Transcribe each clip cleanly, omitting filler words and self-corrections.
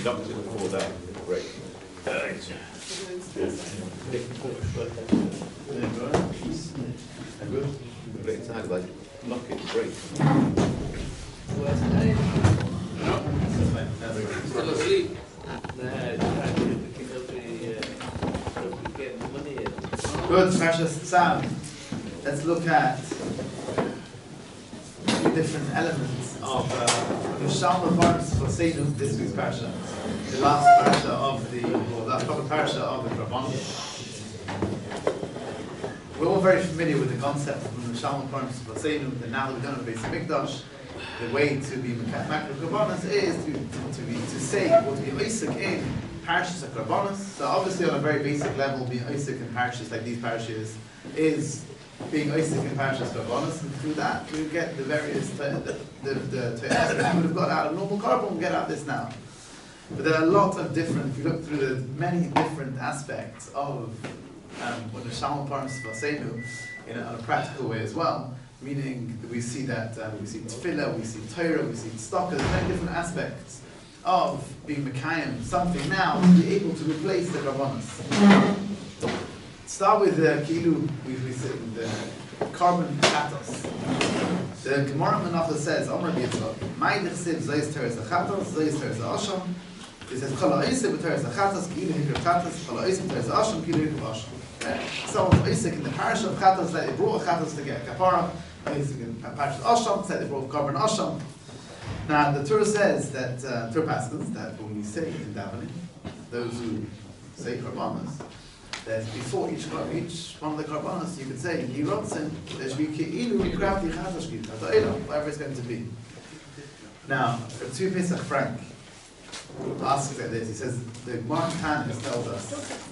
deducted before that. Great. Good. Great. It's not like lock it. Great. Good, precious Sam. Let's look at the different elements of the Shalma Barnes for Seinu, this week's parsha. The last parsha of the, or last proper parsha of the Karbanos. We're all very familiar with the concept of the Shalma Barnes for Seinu, that now that we've done a basic Mikdash, the way to be Makar Karbanos is to say what we Isaac in parashas of Karbanos. So obviously on a very basic level, being Isaac in parashas like these parashas is being Isaac in parashas Karbanos, and through that we get the various the that we would have got out of normal carbon, we'll get out of this now. But there are a lot of different, if you look through the many different aspects of what the Shalom Parnas Vasenu in a practical way as well, meaning that we see that we see tefillah, we see Torah, we see tzedakah, there's many different aspects of being Mekayim, something now to be able to replace the Karbanos. Start with the Kilu, we said the carbon chatos. The Gemara Menachah says, Amar B'Yitzchak, Mai Nechsiv Zeis Teres HaChatos, Zeis Teres HaAsham. It says, Chala Isik B'Teres HaChatos, Kilu Hikr Chatos, Chala Isik B'Teres HaAsham, Kilu Hikr Asham. So Isik in the parish of Chatos, that they brought Chatos to get Kapara. Isik in the parish of Asham, that they brought carbon Asham. Now the Torah says that Torah Paschals, that when we say in davening, those who say Karbanos, that before each one of the Karbanos, you could say Yirotzen, there should be Ki'ilu Krafti Chatoshkit, whatever it's going to be. Now, Rabbi Pesach Frank asks like this. He says the Gemara Tanis tells us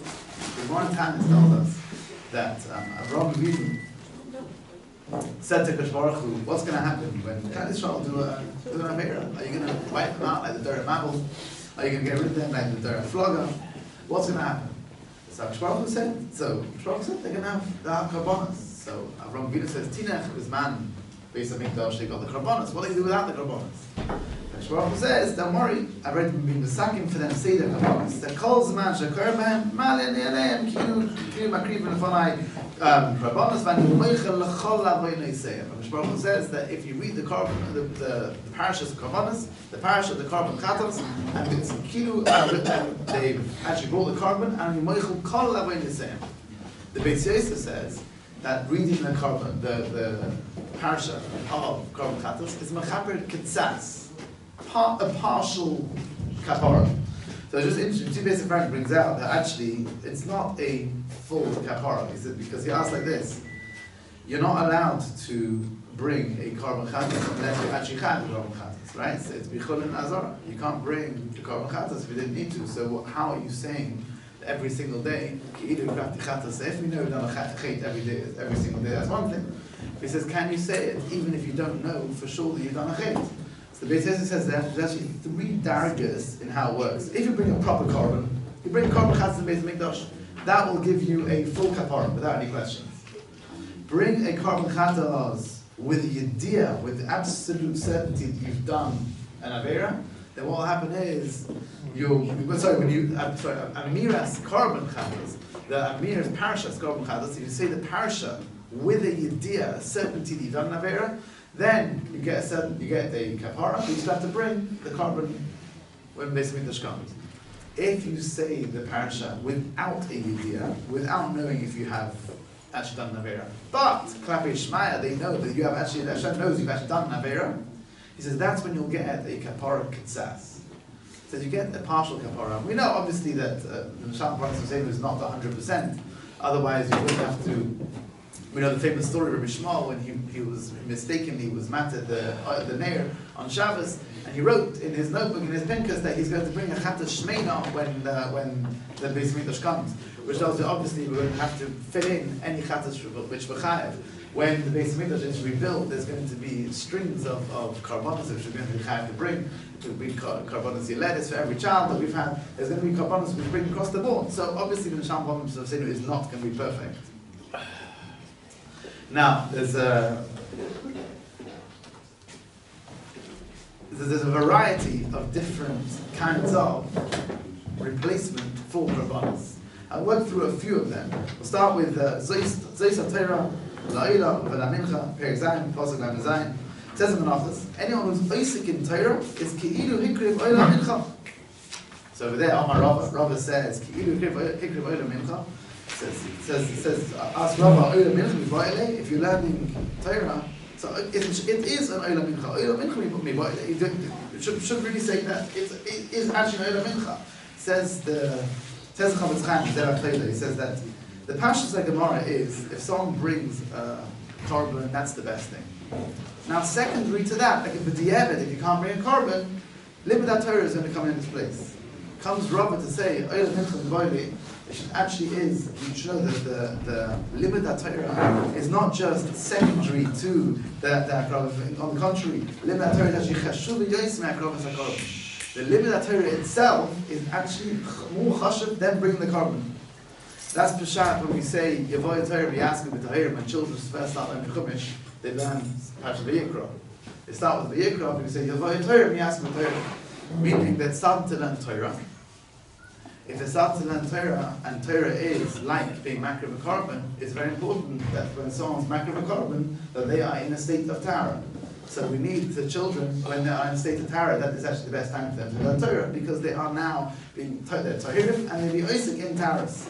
that Avraham Avinu said to Kadosh Baruch Hu, what's going to happen when Klal Yisrael do an Avera? Are you going to wipe them out like the Dora Mabel? Are you going to get rid of them like the Dora Floga? What's going to happen? So Kadosh Baruch Hu said, they're going to have the Karbanos. So Avraham Avinu says, Tinech is man based on Mikdash, they got the Karbanos. What do you do without the Karbanos? Kadosh Baruch Hu says, don't worry, I've already been Besakim for them to say the Karbanos. That calls the man Shakar Bam, Malin Yaleim, Kilu Makriv and Afonai. Karbanos v'anu meichel l'chol la'avoyin yisayim. Kadosh Baruch Hu says that if you read the parashas of Karbanos, the parasha of the carbon chatos, and it's kilu, they actually brought the carbon and meichel kol la'avoyin yisayim. The Beis Yosef says that reading the carbon, the parasha of carbon chatos is mechaper kitzas, a partial kapara. So it's just interesting. Two Pesach Frank brings out that actually it's not a full kapara. He said because he asks like this: you're not allowed to bring a carbon chatas unless you actually had the carbon chatas, right? So it's bichol and azara. You can't bring the carbon chatas if you didn't need to. So how are you saying that every single day ki'ilu krafti chatas? If we know we've done a chet every day, every single day, that's one thing. He says, can you say it even if you don't know for sure that you've done a chet? So the Beis Yosef says that there's actually 3 daragas in how it works. If you bring a proper carbon, you bring carbon chatas in the Beis Mikdash, that will give you a full kapara without any questions. Bring a carbon chatas with the idea, with absolute certainty that you've done an avera, then what will happen is Amiras carbon chatas, the Amiras parashas carbon chatas. If you say the parasha with a idea, a certainty that you've done an avera, then you get a kapara, but you still have to bring the carbon when Beis Mikdash comes. If you say the parasha without a yediyah, without knowing if you have actually done an avera, but Klape Shmaya, they know that you have actually, Hashem knows you've actually done an avera, he says that's when you'll get a kapara kitzas. So you get a partial kapara. We know obviously that the Shalom Parnas Vasenu is not 100%, otherwise you wouldn't have to. We know the famous story of Rabbi Shmuel when he was mistakenly matted the Neir on Shabbos, and he wrote in his notebook, in his pinkas, that he's going to bring a chatas shmeina when the Beis Mikdash comes, which tells you obviously we wouldn't have to fit in any chatas which v'chayev. When the Beis Mikdash is rebuilt, there's going to be strings of karbonos which we're going to be chayev to bring. There'll be karbonos yeledes for every child that we've had. There's going to be karbonos which bring across the board. So obviously the Shalom Parnas Vasenu is not going to be perfect. Now, there's there's a variety of different kinds of replacement for Korbanos. I'll work through a few of them. We'll start with Zeis HaTorah, La'ila, V'la Mincha, Perek Zayin, Pasuk Lamed Zayin. It says in Menachos, anyone who's Oisik in Torah is Ki'ilu Hikriv Oila Mincha. So over there, Amar Rava says, Ki'ilu Hikriv Oila Mincha. Says, ask Rava, Oila Mincha Mi'Ba'ileh, if you're learning Torah, so it is an Oila Mincha. Oila Mincha Mi'Ba'ileh. You should really say that it is actually an Oila Mincha. Says the Chavetz Chaim, Zerach Leila, he says that the Pashas of Gemara is, if someone brings a korban, that's the best thing. Now, secondary to that, like if if you can't bring a korban, Limud Torah is going to come in its place. Comes Rava to say, it actually is, you should know that the Limud Torah is not just secondary to the Akrav. On the contrary, Limud Torah is actually Chashuv Yosim Akrav HaKodesh. The Limud Torah itself is actually more chashuv than bringing the korban. That's Peshat when we say Yavoy Torah V'yasku B'Tahir. When children first start learning Chumash, they learn Parshat V'Yikra. They start with V'Yikra, and we say Yavoy Torah V'yasku B'Tahir, meaning that starting to learn Torah. If they start to learn Torah, and Torah is like being makriv a korban, it's very important that when someone's makriv a korban, that they are in a state of Torah. So we need the children, when they are in a state of Torah, that is actually the best time for them to learn Torah, because they are now being Tahirim, and they be Oisik in Taras.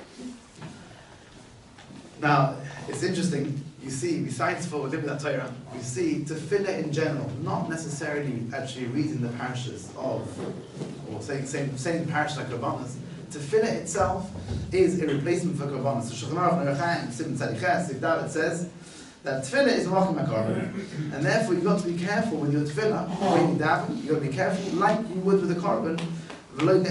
Now, it's interesting, you see, besides for Limud Torah, we see Tefillah in general, not necessarily actually reading the parashas of, or saying parashas like Korbanos. Tefillah itself is a replacement for Korbanos. So Shulchan Aruch Nerechaim, Simon Tzadiches, Sivdal, it says that Tefillah is Machim HaKorban, and therefore you've got to be careful with your Tefillah, when you daven, you've got to be careful like you would with the Korban, in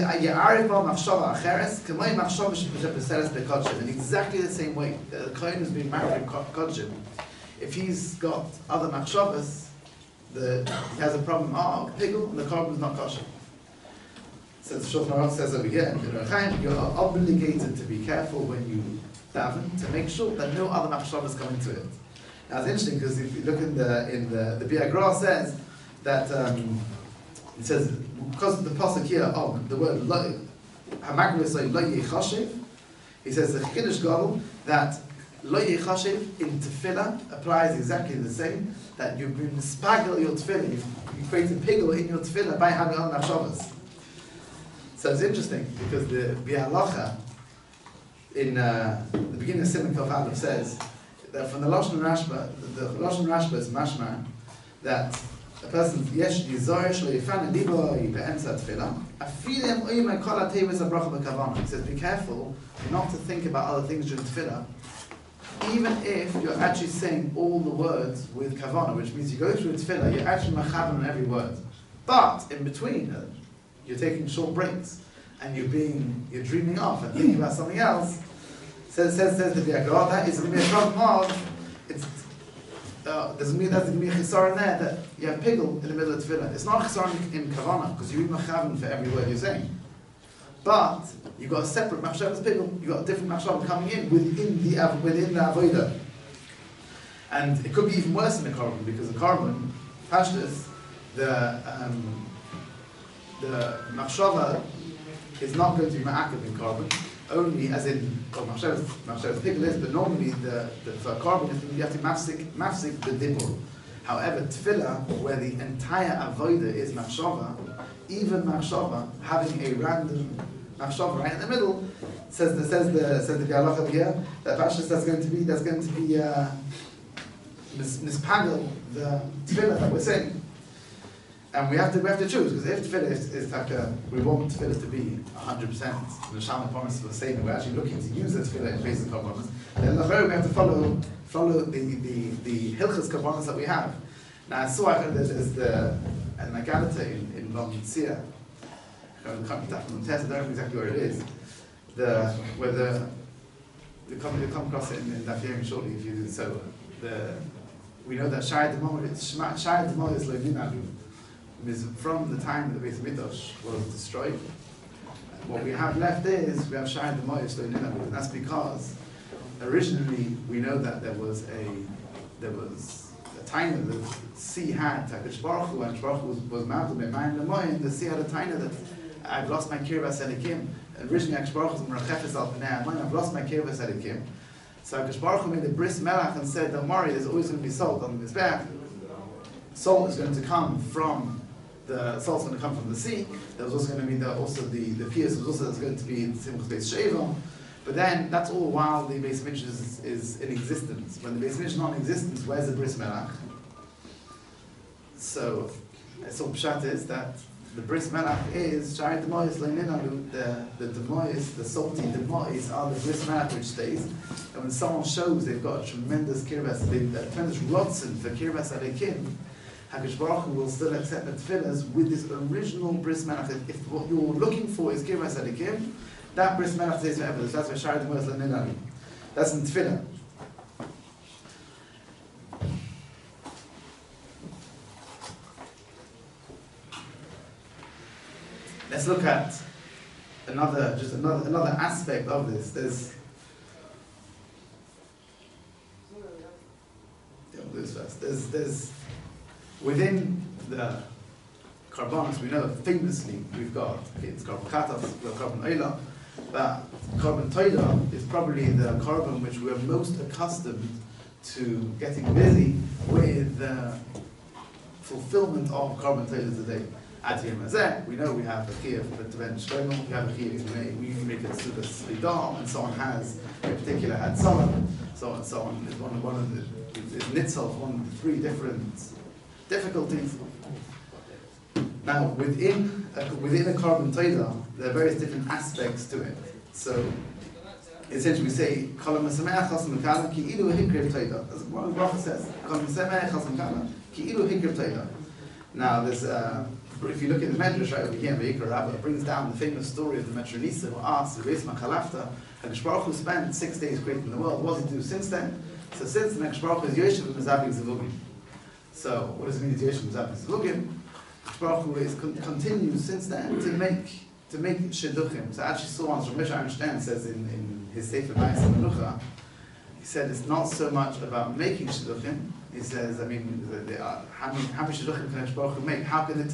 exactly the same way that the Kohen is being married in Kodshim. If he's got other machshavas, he has a problem, pigul, and the korban is not kosher. So the Shulchan Aruch says over here, you're obligated to be careful when you daven to make sure that no other machshavas come into it. Now it's interesting because if you look in the Biagra says that it says because of the pasuk here of the word Hamakru is like lo yechashiv. He says the Chiddush Gadol that lo yechashiv in tefillah applies exactly the same. That you've been spagel your tefillah, you've created pigul in your tefillah by having other machshavas. So it's interesting because the Bialacha in the beginning of Simon Kaf Aleph says that from the Lashon Rashba, the Lashon Rashba is mashma that a person yesh yizor shlo yifan liboy be'emsa tefillah afilem oimay kol hatevis habracha b'kavana. He says, be careful not to think about other things during tefillah, even if you're actually saying all the words with kavana, which means you go through tefillah, you're actually machavan on every word. But in between, you're taking short breaks and you're dreaming off and thinking about something else. Says the Biagra, that is going to be a problem of doesn't mean there's going to be a chisar in there that you have pigul in the middle of tefillah. It's not a chisar in kavana because you read machavan for every word you're saying. But you've got a separate machshavas pigul, you've got a different machshav coming in within the avodah. And it could be even worse in the korban because the korban, pashtus, the machshava is not going to be ma'akav in korban. Only as in, machshavas pigul is, but normally for korban you have to mafsik the dibur. However, tefillah, where the entire avodah is machshava, even machshava having a random machshava right in the middle, says the Bialacha here that pashtus that's going to be mispagel the tefillah that we're saying. And we have to choose, because if tefillah is like we want tefillah to be 100%, the Neshama promise for the same, we're actually looking to use the tefillah in place of korbanos, then we have to follow the hilchas korbanos that we have. Now I saw there's the Nagalata in Bam Yitzia, I don't know exactly where it is, you come across it in Daf Yomi shortly if you do so. We know that Shai Demor is Levinalu. From the time that the Beis Mikdash was destroyed, what we have left is we have Shai Demor is Levinalu, and that's because originally we know that there was taina that the sea had, Hakadosh Baruch Hu, and Baruch Hu was mounted by Mayim Lemoyin, the sea had a taina that I've lost my Kirvas Elikim. Originally, Hakadosh Baruch Hu was Merachefes al Pnei Hamayim, I've lost my Kirvas Elikim. So Hakadosh Baruch Hu made a bris melach and said, don't worry, there's always going to be salt on the Mizbeach. Salt is going to come from salt's going to come from the sea. There was also going to be the piers was also going to be Simchas Beis Sheva. But then that's all while the Beis Mikdash is in existence. When the Beis Mikdash is not in existence, where's the bris melach? So pshat is that the bris melach is shari demois leininalu. The demois, the salty demois, are the bris melach which stays. And when someone shows they've got a tremendous kirvas, a tremendous rotzen for kirvas alekim, Hakadosh Baruch Hu will still accept the tefillahs with this original bris melach. If what you're looking for is kirvas alekim, that bris melach stays forever. So that's why shari demois leininalu. That's in tefillah. Let's look at another aspect of this. There's within the Karbanos, we know famously we've got, it's Karban Katas, we've got Karban Oila, but Karban Toida is probably the Karban which we're most accustomed to getting busy with the fulfillment of Karban Toida today. At Yom Hazeh, we know we have a chiyuv for Teven Shlomo, we have a chiyuv, we make it Sudas Lidam, and someone has a particular Hatzalah, so on is one of the Nitzal, one of the three different difficulties. Now, within a Karban Toida, there are various different aspects to it. So, essentially we say, Kolam Mesameach Chasam Mekala, Ki Ilu Hikrev Toida. As one of the Baruch says, Kolam Mesameach Chasam Mekala, Ki Ilu Hikrev Toida. Now, there's if you look at the Medrash right over here in Vayikra Rabbah, it brings down the famous story of the Metronisa who asked, Hakadosh Baruch Hu spent 6 days creating the world. What did he do since then? So since then, Hakadosh Baruch Hu is Yoshev Mezavik Zevugim. So what does it mean to Yoshev Mezavik Zevugim? Hakadosh Baruch Hu is continues since then to make shidduchim. So actually, so on Rav Moshe Einstein says in his Sefer Ma'aseh Menucha, he said it's not so much about making shidduchim. He says, I mean, how many shidduchim can Hakadosh Baruch Hu make? How can it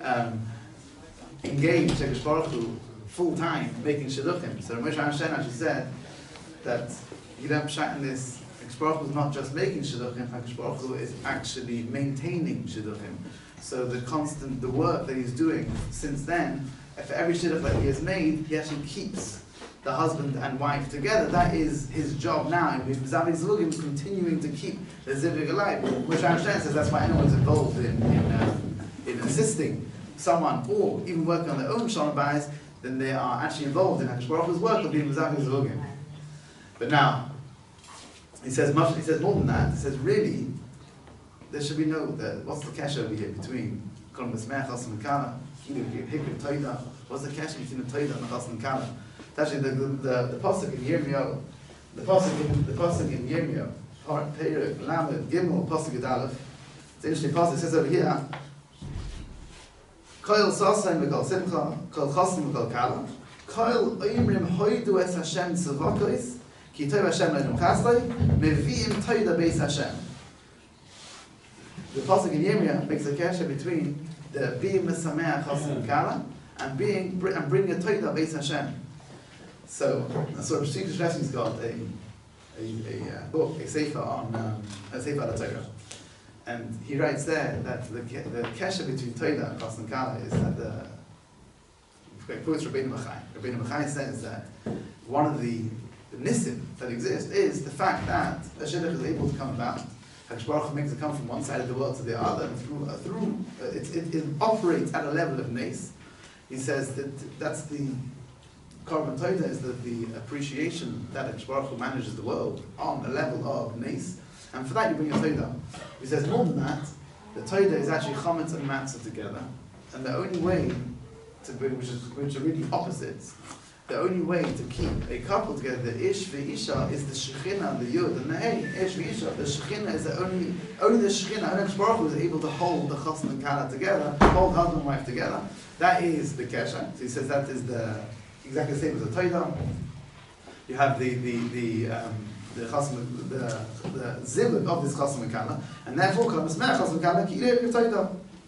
engage Hakadosh Baruch Hu full time making shidduchim? So Rav Moshe Einstein actually said that Yidam Pshat in this, Hakadosh Baruch Hu is not just making shidduchim, Hakadosh Baruch Hu is actually maintaining shidduchim. So the work that he's doing since then, for every shidduch that he has made, he actually keeps the husband and wife together. That is his job now. And with Zavik Zevugim continuing to keep the Zivig alive, which Einstein says that's why anyone's involved in assisting someone or even working on their own Shalom Bayis, then they are actually involved in Hakadosh Baruch Hu's work of being Zavik Zevugim. But now, he says more than that. He says really, there should be what's the cash over here between Kol Mesmech Chasam Kala, Hikrim Toida? What's the cash between the Toida and the Chasam Kala? It's actually the pasuk in Yirmiyahu, the pasuk in Yirmiyahu, part Perek Lamed Gimel pasuk Yud Aleph. It's interesting pasuk. It says over here, Kol Sasaim v'Kol Simcha, Kol Chasam v'Kol Kala, Kol Oimrim Hoidu Es Hashem Tzavakos, Ki Toiv Hashem Le'Num Chasloi, Mevi'im Toida Beis Hashem. The pasuk in Yirmiyahu makes a connection between the being Mesameach Chasam Kala and bringing a Toida Beis Hashem. So Rav Shlomo Shlesim's got a book, a sefer on a sefer on the Torah, and he writes there that the kesher between Torah and Chasam Kala is that the quotes Rabbeinu Bachai. Rabbeinu Bachai says that one of the nisim that exist is the fact that a shidduch is able to come about. Hakadosh Baruch Hu makes it come from one side of the world to the other, and it operates at a level of nes. He says that that's the Karban Toida is the appreciation that Hakadosh Baruch Hu manages the world on a level of nes, and for that you bring a Toida. He says more than that, the Toida is actually chametz and matzah together, and the only way to bring, which are really opposites, the only way to keep a couple together, the ish v'isha, is the shechina, the yud, and the hey, ish v'isha. The shechina is only the shechina, only Hakadosh Baruch Hu is able to hold the chassan and kala together, hold husband and wife together. That is the kesha. So he says that is exactly the same as the Toida. You have the the zibuk of this chasam mekala, and therefore comes mea chasam mekala ki ilei b'toida.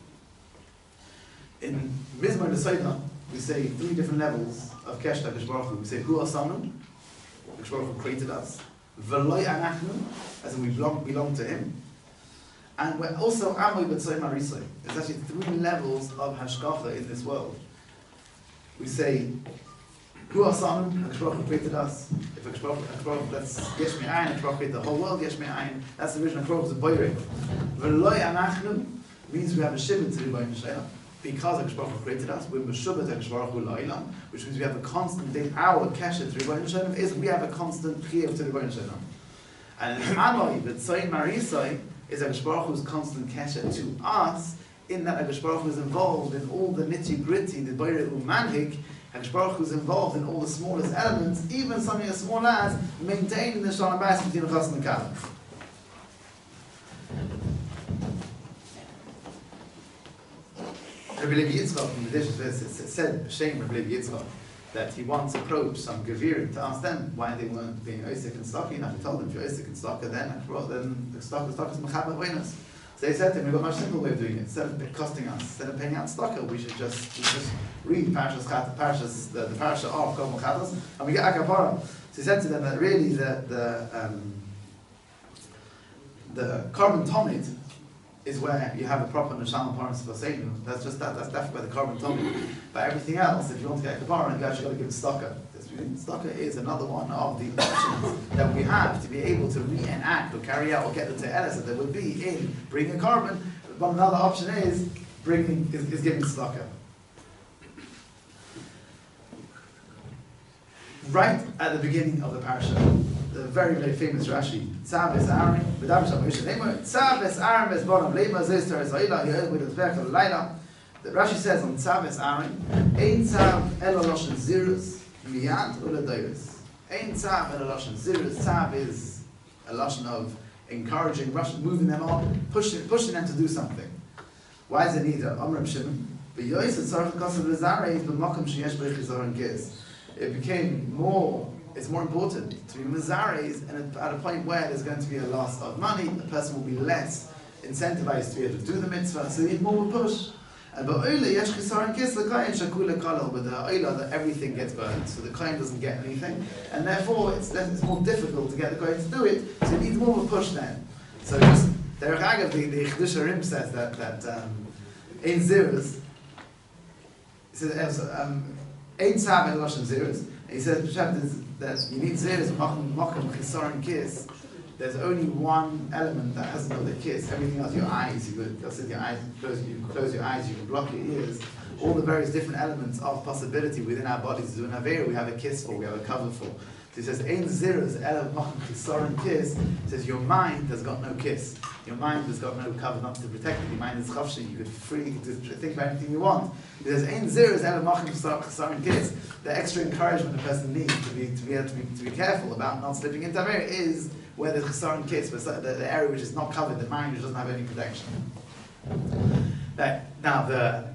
In Mizmor Nesoida, we say 3 different levels of Kesh HaKadosh Baruch Hu. We say Hu Asanu, HaKadosh Baruch Hu created us. V'loi Anachnu, as in we belong to Him. And we're also Amoy B'tzoi Marisoi. There's actually 3 levels of Hashkacha in this world. We say Hu Asanu, HaKadosh Baruch Hu created us. If HaKadosh Baruch Hu, that's Yesh Me'ayin, HaKadosh Baruch Hu created the whole world, Yesh Me'ayin. That's the original HaKadosh Baruch Hu's Boyrek. V'loi Anachnu means we have a Shibud to the Boyrek Shalom. Because HaKadosh Baruch Hu created us, we're Meshubbat HaKadosh Baruch Hu La'ilam, which means we have a constant day. Our keshet to Rebbeinu Shalom is we have a constant chiyuv to Rebbeinu Shalom. And in Amoy, the Tzoyin Marisoi, is HaKadosh Baruch Hu's constant keshet to us, in that HaKadosh Baruch Hu is involved in all the nitty gritty, the Boyrek Umanhik. HaKadosh Baruch Hu is involved in all the smallest elements, even something as small as maintaining the Shalom Bayis between the Chas and the Kalam. Rabbi Levi Yitzchak, in addition to this, it said, Shem Rabbi Levi Yitzchak, that he once approached some Gevirim to ask them why they weren't being Osik and Staka enough. He told them, if you're Osik and Staka, then the Staka is Mechaber Venus. So they said to him, we've got a much simpler way of doing it. Instead of costing us, instead of paying out Staka, we should just read the parasha of Kol Mechadas, and we get Akapara. So he said to them that really the carbon tomid is where you have a proper neshama parents for Satan. That's definitely where the carbon tomid. But everything else, if you want to get a kapara, you actually got to give it staka. Staka is another one of the options that we have to be able to reenact or carry out or get the te'eles that there would be in bringing carbon. But another option is giving staka. Right at the beginning of the parasha, the very, very famous Rashi, Tzav es Aaron, V'davish HaMoshe Neymar, Tzav es Aaron es Bonam Leima Zez Teres Ha'ila, Ye'el With Ezbech Ha'layla. The Rashi says on Tzav es Aaron, Ein Tzav Elo Loshen Zirus, Miyad Ula Doiris. Ein Tzav Elo Loshen Zirus. Tzav is a Loshen of encouraging, moving them on, pushing them to do something. Why is it neither? Amram Shimon, V'yoyis et Tzarech Kosav L'Zarei, B'makom Sheyesh B'ich Yizor and Giz. It became it's more important to be Mazares, and at a point where there's going to be a loss of money, the person will be less incentivized to be able to do the mitzvah, so they need more push. But the oila, that everything gets burned, so the kohen doesn't get anything, and therefore it's more difficult to get the kohen to do it, so it needs more of a push then. So just, the Chiddush Harim says that Ein Zirus, Ein Tzav and Loshen Zirus. He says that you need Zirus, Mochem, Chisar and Kiss. There's only one element that hasn't got the kiss. Everything else, your eyes, you close your eyes, you can block your ears. All the various different elements of possibility within our bodies. To do an Avera, we have a kiss for, we have a cover for. So he says, Ein Zirus, Elav Mochem, Chisar and Kiss. He says, your mind has got no kiss. Your mind has got no cover, not to protect it. Your mind is chafshi. You could free to think about anything you want. There's ein zirus ela machim chasar and kids. The extra encouragement a person needs to be able to be careful about not slipping into Avera is where there's chasar and kids, the area which is not covered, the mind which doesn't have any protection. Now the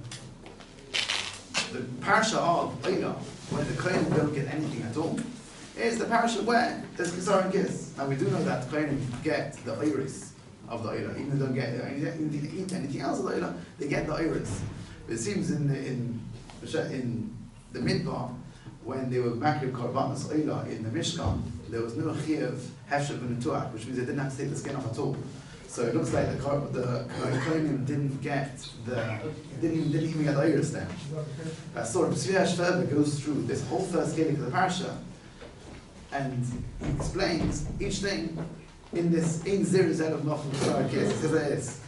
parasha of Oila, when the kohen don't get anything at all, is the parasha where there's chasar and kids. Now we do know that kohen get the iris of the Oila, even though they don't get anything else of the Oila, they get the iris. But it seems in the Midbar, when they were making korbanos Oila in the Mishkan, there was no chiyuv hefshet v'netuach, which means they didn't have to take the skin off at all. So it looks like the kohenim didn't even get the iris there. So Tzvi Shverber goes through this whole first gimmick of the parasha, and he explains each thing in this Ein Zirus Elav Mochem Chasar and Kiss. Because there is.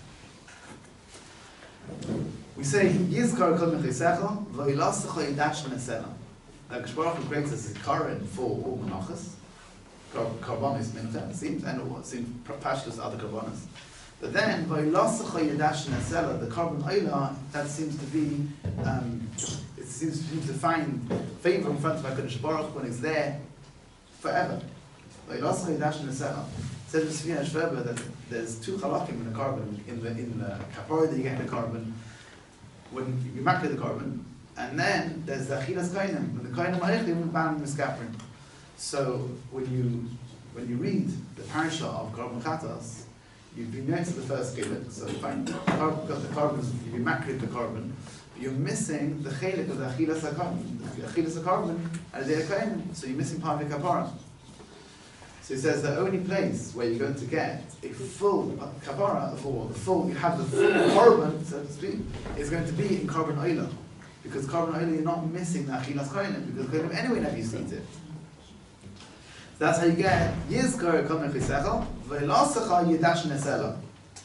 We say Yizkar Kol Mechisecha V'Yilasecha Yidash Nesela. HaKadosh Baruch Hu creates us a current for all menachas, karbonis mincha, it seems, and it seems pashtus other karbonis. But then V'Yilasecha Yidash Nesela, the carbon oila, that seems to be it seems to find favor in front of HaKadosh Baruch Hu when it's there forever. V'Yilasecha Yidash Nesela. Says Tzvi Shverber that there's 2 halakim in the carbon, in the kapara that you get the carbon, when you makir the carbon, and then there's the achilas kohenim, when the kohenim are ban miskaprin. So when you when you read the parasha of Korban Chatos, you've been going to the first Giluk, so fine, the carbon, you've been makrid the carbon, but you're missing the chelik of the achilas HaKarban, the achilas HaKarban, and the Kohen, so you're missing part of the kapara. So he says the only place where you're going to get a full kapara, you have the full korban, so to speak, is going to be in Korban Oila. Because Korban Oila, you're not missing the achilas kohenim, because kohenim anyway never used to eat it. So that's how you get Yizkor Komen Chisecha, V'elasecha Yidash Nesela.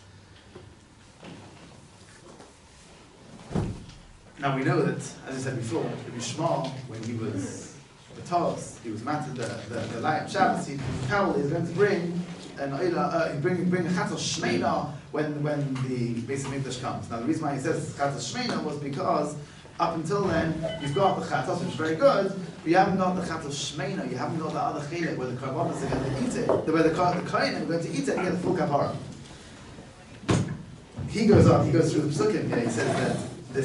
Now we know that, as I said before, Rabbi Shmuel, when he was Batos, he was matted the light of Shabbos, Carol is going to bring an oila, bring a chatos shmeina when the Beis Hamikdash comes. Now the reason why he says chatos shmeina was because up until then you've got the chatos, which is very good, but you haven't got the chatos shmeina, you haven't got the other chilek where the karbonos are going to eat it, where the kohen are going to eat it and get the full kapara. He goes through the psukim here, he says that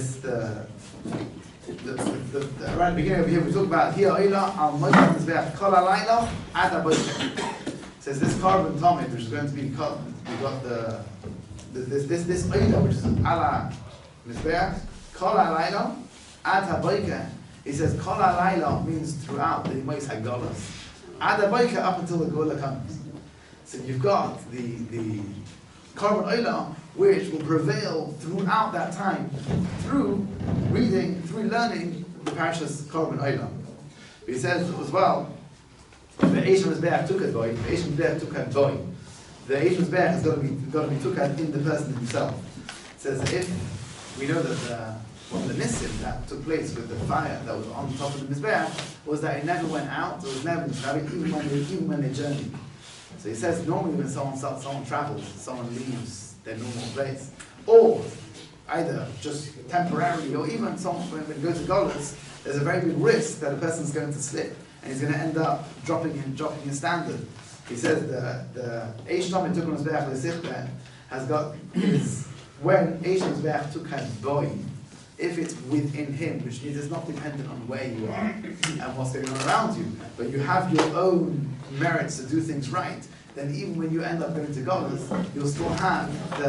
right at the beginning over here, we talk about here oila al moed mizbeach kol halayla ad haboker. Says this carbon tomid, which is going to be we've got this oila, which is ala mizbeach kol halayla ad haboker. He says kol halayla means throughout the Yemos Hagdolos ad haboker up until the Geula comes. So you've got the carbon oila, which will prevail throughout that time through reading, through learning the Parashas Korban Oila. He says as well, the Eish Mizbeach took at boy, the Eish Mizbeach took at boy. The Eish Mizbeach has got to be took at in the person himself. It says that if we know that one of the nissim that took place with the fire that was on top of the Mizbeach was that it never went out, it was never even when they journeyed. So he says normally when someone travels, someone leaves their normal place, or either just temporarily, or even someone when you go to Golas, there's a very big risk that a person's going to slip and he's going to end up dropping his standard. He says the Eish Tomid took on his Be'ach L'Sichben has got his, when Eish Mizbeach took his boy, if it's within him, which means it's not dependent on where you are and what's going on around you, but you have your own merits to do things right, then even when you end up going to Golas, you'll still have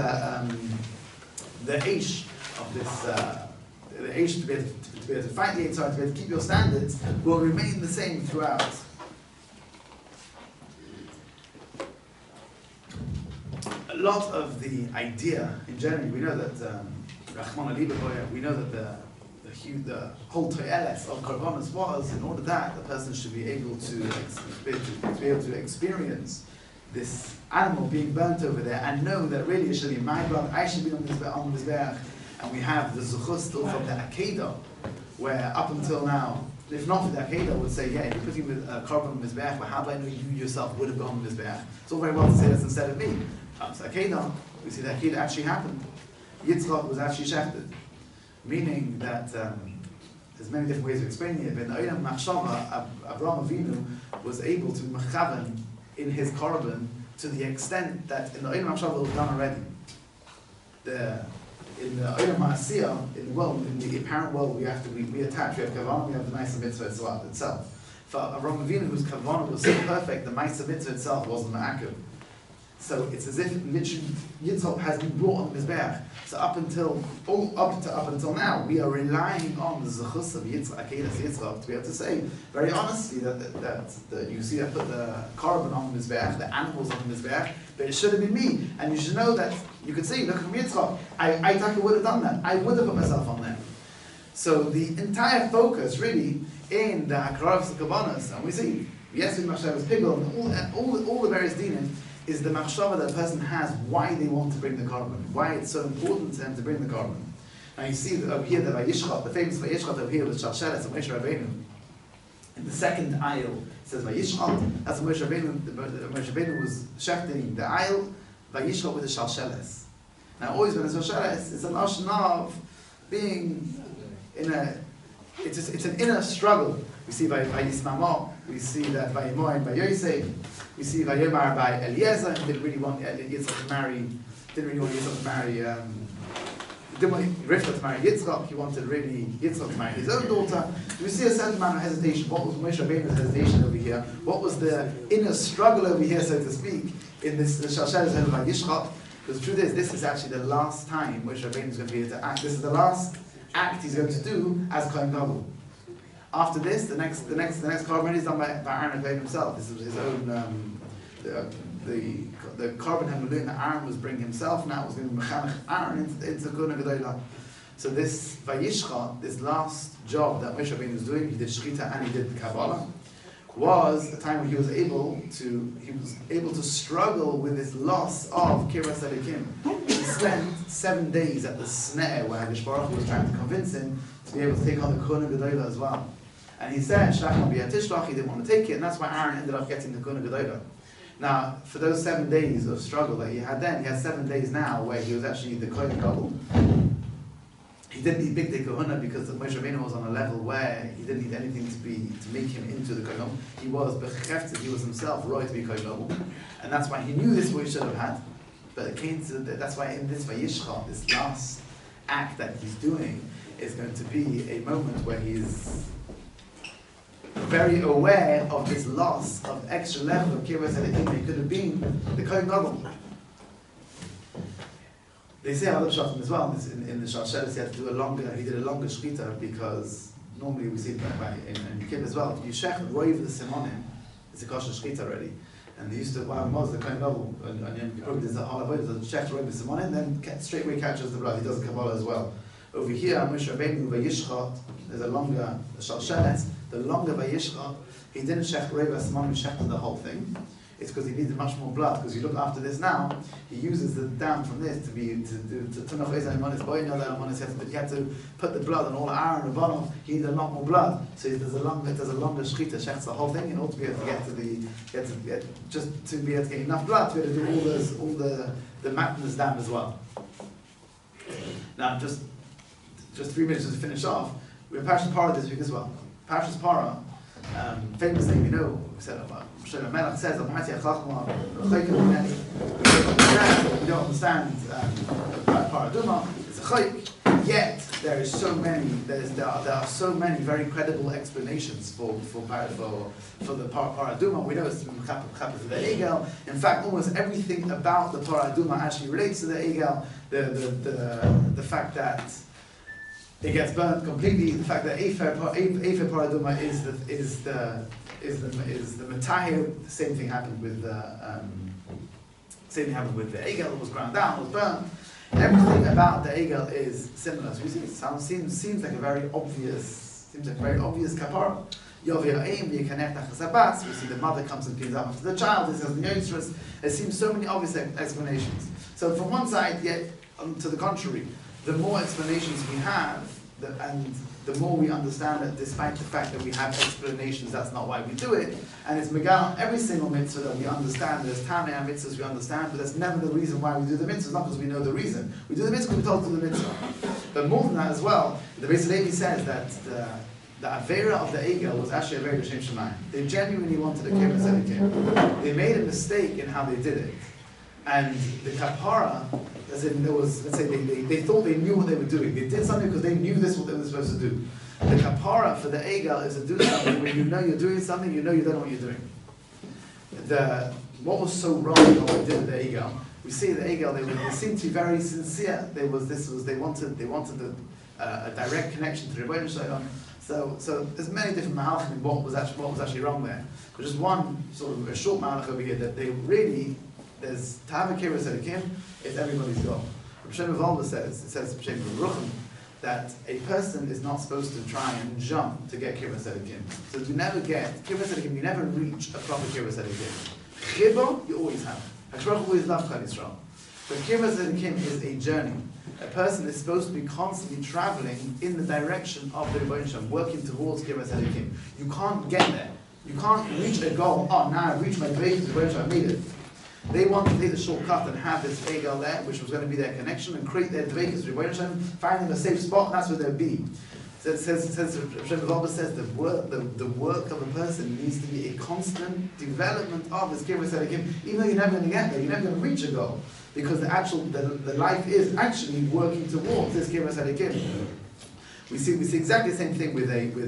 the Eish of this, the Eish to be able to fight the Eitzah, to be able to keep your standards, will remain the same throughout. A lot of the idea, in general, we know that Rachmana Liba, we know that the whole toyeles of Korbanos was in order that the person should be able to experience this animal being burnt over there and know that really it should be my blood, I should be on this Mizbeach. And we have the Zuchus still from the Akedah, where up until now, if not for the Akedah, would say, yeah, if you're putting with a Korban Mizbeach, but how do I know you yourself would have gone on Mizbeach? It's all very well to say this instead of me. So Akedah, we see that Akedah actually happened. Yitzchak was actually shechted, meaning that there's many different ways of explaining it, but in the Olam Machshava, Avraham Avinu was able to mechaven in his korban to the extent that in the Olam Machshava it was done already. In the Olam Ma'asiyah, in the apparent world, we attach, we have Kavanah, we have the Ma'aseh Mitzvah itself. For Avraham Avinu, whose Kavanah was so perfect, the Ma'aseh Mitzvah itself wasn't Ma'akev. So it's as if literally Yitzchak has been brought on the Mizbeach. So up until now, we are relying on the Zechus of Yitzchak, Akedas Yitzchak, to be able to say very honestly that you see I put the carbon on the Mizbeach, the animals on the Mizbeach, but it should have been me. And you should know that you could say, look from Yitzchak, I would have done that. I would have put myself on there. So the entire focus really in the Hakaravs and Kabbanas, and we see, yes, we must have his pigel, and all the various dinim, is the machshava that a person has why they want to bring the carbon, why it's so important to them to bring the carbon. Now you see that over here the Vayishchat, the famous Vayishchat over here with Shalsheles and Moshe Rabbeinu. In the second aisle it says Vayishchat, that's Moshe Rabbeinu was shechting the aisle, Vayishchat with the Shalsheles. Now always when it's Shalsheles, it's an lashon of being in it's an inner struggle. We see by Yismamah, we see that by Yemoim, by Yosef, we see by Yomar, by Eliezer, who didn't really want Yitzchak to marry, didn't didn't want Rivka to marry Yitzchak, he wanted really Yitzchak to marry his own daughter. We see a certain amount of hesitation. What was Moshe Rabbeinu's hesitation over here? What was the inner struggle over here, so to speak, in this Shalsheles of Yishchak? Because the truth is, this is actually the last time Moshe Rabbeinu is going to be able to act. This is the last act he's going to do as Kohen Gadol. After this, the next korban is done by Aaron Kohen himself. This was his own. The korban hamelin that Aaron was bringing himself. Now it was going to be mechanech Aaron into Kohen Gadol. So this Vayishcha, this last job that Moshe Rabbeinu was doing, he did Shechita and he did Kabbalah, was a time when he was able to struggle with this loss of Kiras Elikim. He spent 7 days at the snare where Hakadosh Baruch Hu was trying to convince him to be able to take on the Kohen Gadol as well. And he said, Shlach B'yad Tishlach, he didn't want to take it, and that's why Aaron ended up getting the Kohen Gadol. Now, for those 7 days of struggle that he had then, he has 7 days now where he was actually the Kohen Gadol. He didn't need Big Day Kahuna because Moshe Rabbeinu was on a level where he didn't need anything to make him into the Kohen. He was bechefted, he was himself right to be Kohen, and that's why he knew this is what he should have had. But it came to that's why in this Vayishcha, this last act that he's doing, is going to be a moment where he's very aware of this loss of extra level of Kibbutz Elikim. He could have been the Kohen Gadol. They say other Pshatim as well. In the Shalsheles, he did a longer Shechita because normally we see it in Kibbutz as well. If you shech roiv the Simonim, it's a kosher Shechita already. And they used to, while Mos, the Kohen Gadol, on Yom Kippur, there's a halav, there's a shech roiv the Simonim, then straight away catches the blood. He does the Kabbalah as well. Over here, Moshe Rabbeinu Vayishchat, there's a longer Shalsheles. The longer Vayishchat, he didn't shech roiv the Simonim, he shechted the whole thing. It's because he needed much more blood. Because you look after this now, he uses the dam from this to tunach ezay manis boyna manis. He had to put the blood on all Aaron and bottom. He needed a lot more blood. So there's a longer shechita, shechts the whole thing in order to be able to get to be able to get enough blood to be able to do all the matnas dam as well. Now just 3 minutes to finish off. We have Parshas Parah this week as well. Parshas Parah, famous thing we know. We said about. Shlomo Melech says, we don't understand Paraduma, it's a chayk, yet there are so many very credible explanations for the Paraduma. We know it's Chappah the Egel. In fact, almost everything about the Paraduma actually relates to the Egel. The fact that it gets burnt completely, the fact that Efer Paraduma is the Matahir. The same thing happened with the Egel. It was ground down, it was burnt. Everything about the Egel is similar. So we see it seems like a very obvious kapara. We see the mother comes and cleans up after the child. This has the youngsters. There seems so many obvious explanations. So from one side, yet to the contrary, the more explanations we have, and the more we understand that despite the fact that we have explanations, that's not why we do it. And it's megal every single mitzvah that we understand. There's Tanei mitzvahs we understand, but that's never the reason why we do the mitzvahs, not because we know the reason. We do the mitzvah because we're told to do the mitzvah. But more than that as well, the Beis Levi says that the Avera of the Egel was actually a very Shem Shemayim. They genuinely wanted a Kibbutz Elikim. They made a mistake in how they did it. And the kapara, as in there was, let's say they thought they knew what they were doing. They did something because they knew this what they were supposed to do. The kapara for the Egel is to do something when you know you're doing something, you know you don't know what you're doing. What was so wrong about what they did with the Egel? We see the Egel, they seemed to be very sincere. They wanted a direct connection to the Rebbeinu Shalom. So there's many different mahalachim in what was actually wrong there. But just one sort of a short mahalach over here that they really. There's to have a kibbutz elikim, it's everybody's goal. Shem Volva says, it says Shem Ruchim, that a person is not supposed to try and jump to get kibbutz elikim. So you never get kibbutz elikim, you never reach a proper kibbutz elikim. Chibah, you always have. Hashemach always loved Klal Yisrael. But kibbutz elikim is a journey. A person is supposed to be constantly traveling in the direction of the Rebbeinu Shalom, working towards kibbutz elikim. You can't get there. You can't reach a goal. Oh, now I've reached my base, Rebbeinu Shalom, I made it. They wanted to take the shortcut and have this Egel there, which was going to be their connection, and create their Dveikus Rebbeinu Shalom, find them a safe spot, and that's where they'd be. So it says Rabbi says the work of a person needs to be a constant development of his kibbutz tzadikim, even though you're never going to get there, you're never going to reach a goal, because the life is actually working towards this kibbutz tzadikim. We see exactly the same thing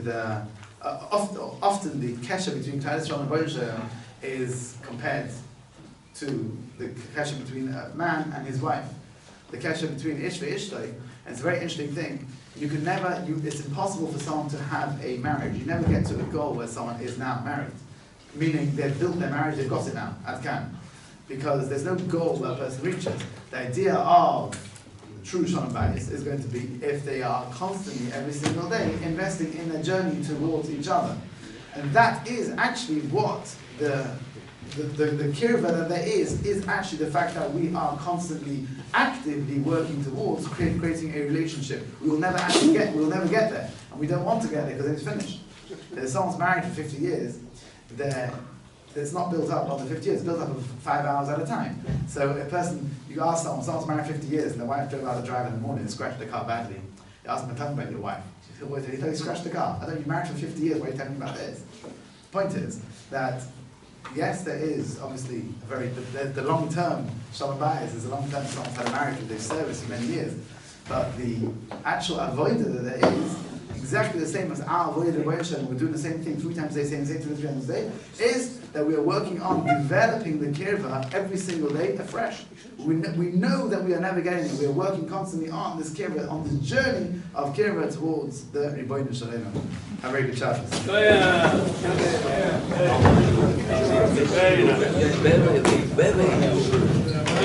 often the kesher between Klal Yisrael and Moshe is compared to the kesher between a man and his wife. The kesher between Ish and Ishtay, and it's a very interesting thing. It's impossible for someone to have a marriage. You never get to a goal where someone is now married. Meaning they've built their marriage, they've got it now, as can. Because there's no goal that a person reaches. The idea of true Shalom Bayis is going to be if they are constantly, every single day, investing in their journey towards each other. And that is actually what the kirva that there is actually the fact that we are constantly actively working towards creating a relationship. We will never get there, and we don't want to get there because it's finished. If someone's married for 50 years, it's not built up on the 50 years, it's built up of 5 hours at a time. So you ask someone's married 50 years, and the wife drove out the drive in the morning and scratched the car badly. You ask them, tell me about your wife. She said, well, he thought he scratched the car. I thought you married for 50 years, why are you telling me about this? The point is that yes, there is obviously the long-term Shalom Bayis is a long-term someone's had a marriage with their service for many years. But the actual avodah that there is, exactly the same as our avodah and we're doing the same thing 3 times a day, saying 3 times a day, is that we are working on developing the kirva every single day afresh. We know that we are never getting it. We are working constantly on this kirva, on this journey of kirva towards the Rebbeinu Shalom. Have a very good Shabbos.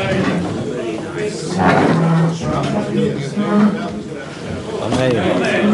Very nice.